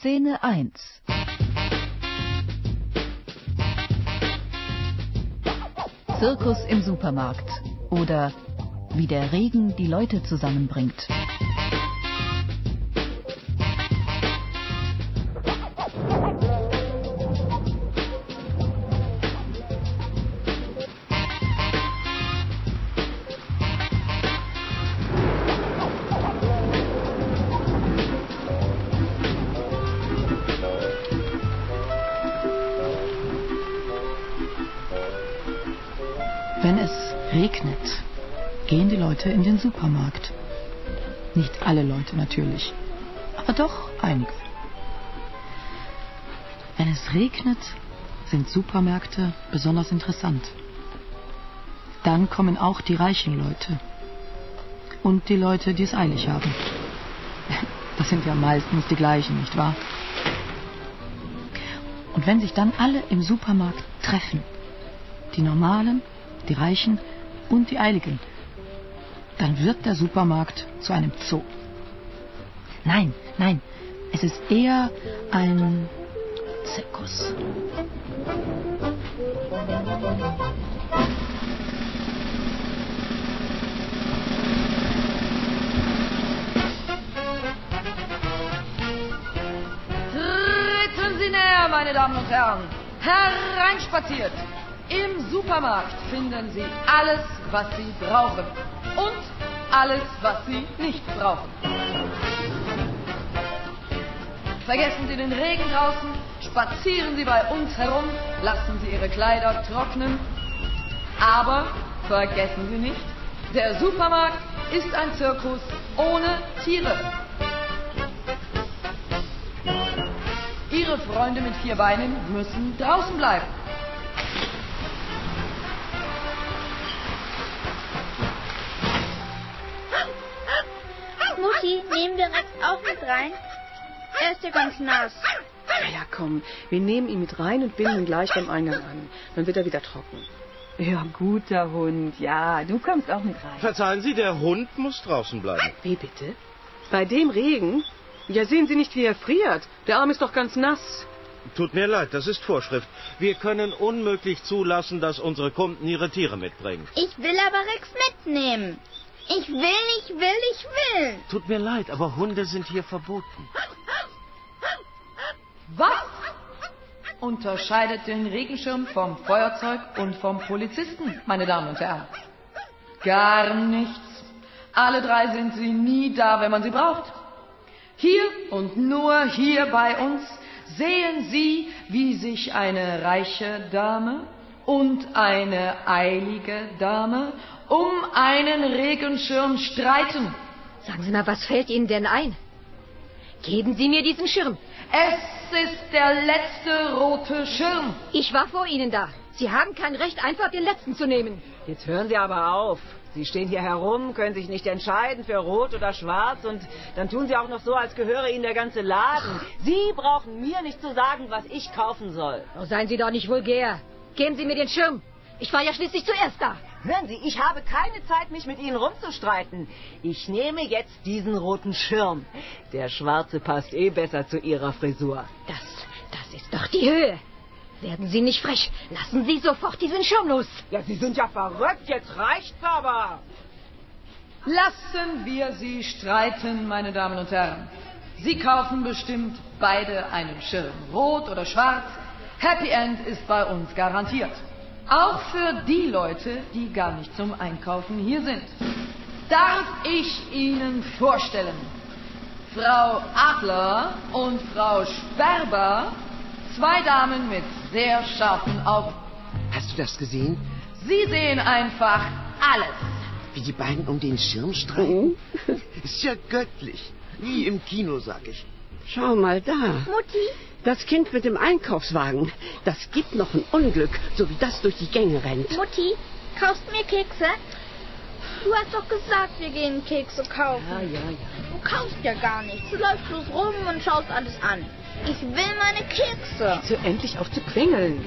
Szene 1. Zirkus im Supermarkt oder wie der Regen die Leute zusammenbringt. Wenn es regnet, gehen die Leute in den Supermarkt. Nicht alle Leute natürlich, aber doch einige. Wenn es regnet, sind Supermärkte besonders interessant. Dann kommen auch die reichen Leute und die Leute, die es eilig haben. Das sind ja meistens die gleichen, nicht wahr? Und wenn sich dann alle im Supermarkt treffen, die Normalen, die Reichen und die Eiligen, dann wird der Supermarkt zu einem Zoo. Nein, es ist eher ein Zirkus. Treten Sie näher, meine Damen und Herren. Hereinspaziert. Im Supermarkt finden Sie alles, was Sie brauchen. Und alles, was Sie nicht brauchen. Vergessen Sie den Regen draußen, spazieren Sie bei uns herum, lassen Sie Ihre Kleider trocknen. Aber vergessen Sie nicht, der Supermarkt ist ein Zirkus ohne Tiere. Ihre Freunde mit 4 Beinen müssen draußen bleiben. Mutti, nehmen wir Rex auch mit rein? Er ist ja ganz nass. Ja, komm, wir nehmen ihn mit rein und binden ihn gleich beim Eingang an. Dann wird er wieder trocken. Ja, guter Hund. Ja, du kommst auch mit rein. Verzeihen Sie, der Hund muss draußen bleiben. Wie bitte? Bei dem Regen? Ja, sehen Sie nicht, wie er friert. Der Arm ist doch ganz nass. Tut mir leid, das ist Vorschrift. Wir können unmöglich zulassen, dass unsere Kunden ihre Tiere mitbringen. Ich will aber Rex mitnehmen. Ich will. Tut mir leid, aber Hunde sind hier verboten. Was unterscheidet den Regenschirm vom Feuerzeug und vom Polizisten, meine Damen und Herren? Gar nichts. Alle 3 sind sie nie da, wenn man sie braucht. Hier und nur hier bei uns sehen Sie, wie sich eine reiche Dame und eine eilige Dame um einen Regenschirm streiten. Sagen Sie mal, was fällt Ihnen denn ein? Geben Sie mir diesen Schirm. Es ist der letzte rote Schirm. Ich war vor Ihnen da. Sie haben kein Recht, einfach den letzten zu nehmen. Jetzt hören Sie aber auf. Sie stehen hier herum, können sich nicht entscheiden für Rot oder Schwarz und dann tun Sie auch noch so, als gehöre Ihnen der ganze Laden. Sie brauchen mir nicht zu sagen, was ich kaufen soll. Oh, seien Sie doch nicht vulgär. Geben Sie mir den Schirm. Ich war ja schließlich zuerst da. Hören Sie, ich habe keine Zeit, mich mit Ihnen rumzustreiten. Ich nehme jetzt diesen roten Schirm. Der schwarze passt eh besser zu Ihrer Frisur. Das ist doch die Höhe. Werden Sie nicht frech. Lassen Sie sofort diesen Schirm los. Ja, Sie sind ja verrückt. Jetzt reicht's aber. Lassen wir sie streiten, meine Damen und Herren. Sie kaufen bestimmt beide einen Schirm, rot oder schwarz. Happy End ist bei uns garantiert. Auch für die Leute, die gar nicht zum Einkaufen hier sind. Darf ich Ihnen vorstellen, Frau Adler und Frau Sperber, 2 Damen mit sehr scharfen Augen. Hast du das gesehen? Sie sehen einfach alles. Wie die beiden um den Schirm streiten? Ist ja göttlich. Wie im Kino, sag ich. Schau mal da. Mutti? Das Kind mit dem Einkaufswagen. Das gibt noch ein Unglück, so wie das durch die Gänge rennt. Mutti, kaufst mir Kekse? Du hast doch gesagt, wir gehen Kekse kaufen. Ja. Du kaufst ja gar nichts. Du läufst bloß rum und schaust alles an. Ich will meine Kekse. Jetzt hör endlich auf zu quengeln.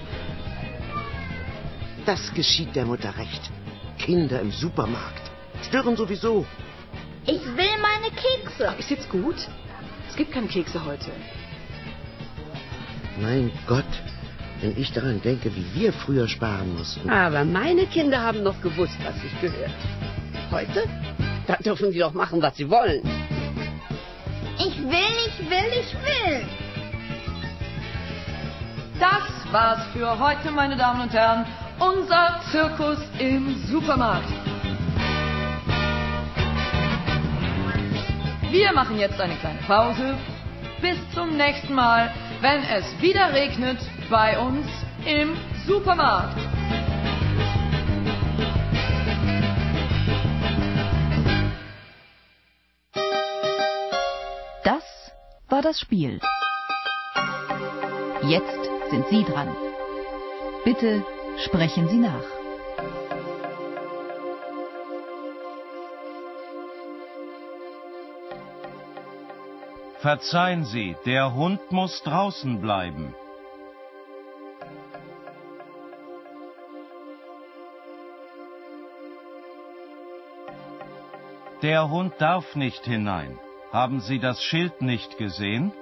Das geschieht der Mutter recht. Kinder im Supermarkt. Stören sowieso. Ich will meine Kekse. Ist jetzt gut? Es gibt keine Kekse heute. Mein Gott, wenn ich daran denke, wie wir früher sparen mussten. Aber meine Kinder haben noch gewusst, was sich gehört. Heute? Da dürfen sie doch machen, was sie wollen. Ich will, ich will, ich will. Das war's für heute, meine Damen und Herren. Unser Zirkus im Supermarkt. Wir machen jetzt eine kleine Pause. Bis zum nächsten Mal, wenn es wieder regnet bei uns im Supermarkt. Das war das Spiel. Jetzt sind Sie dran. Bitte sprechen Sie nach. Verzeihen Sie, der Hund muss draußen bleiben. Der Hund darf nicht hinein. Haben Sie das Schild nicht gesehen?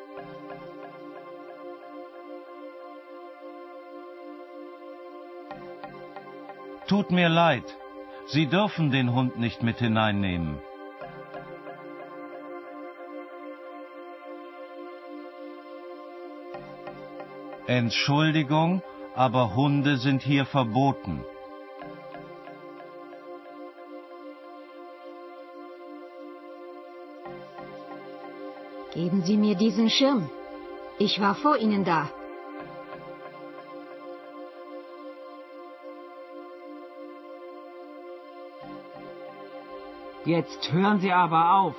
Tut mir leid, Sie dürfen den Hund nicht mit hineinnehmen. Entschuldigung, aber Hunde sind hier verboten. Geben Sie mir diesen Schirm. Ich war vor Ihnen da. Jetzt hören Sie aber auf.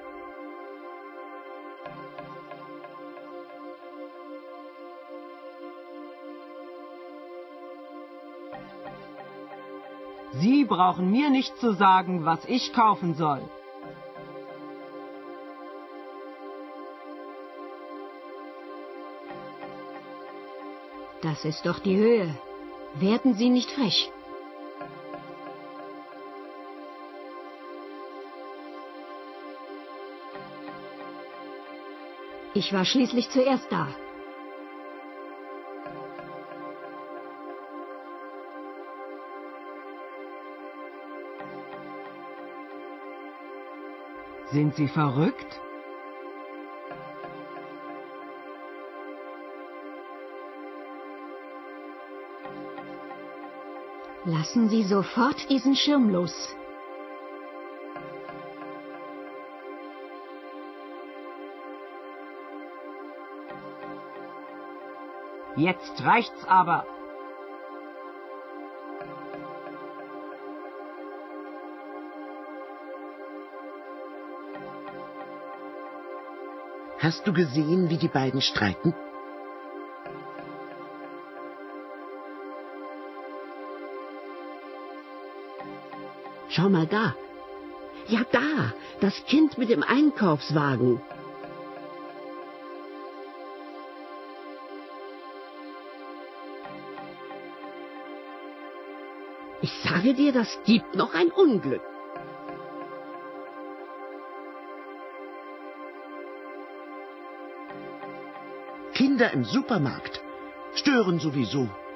Sie brauchen mir nicht zu sagen, was ich kaufen soll. Das ist doch die Höhe. Werden Sie nicht frech. Ich war schließlich zuerst da. Sind Sie verrückt? Lassen Sie sofort diesen Schirm los. Jetzt reicht's aber. Hast du gesehen, wie die beiden streiten? Schau mal da. Ja, da. Das Kind mit dem Einkaufswagen. Ich sage dir, das gibt noch ein Unglück. Kinder im Supermarkt stören sowieso.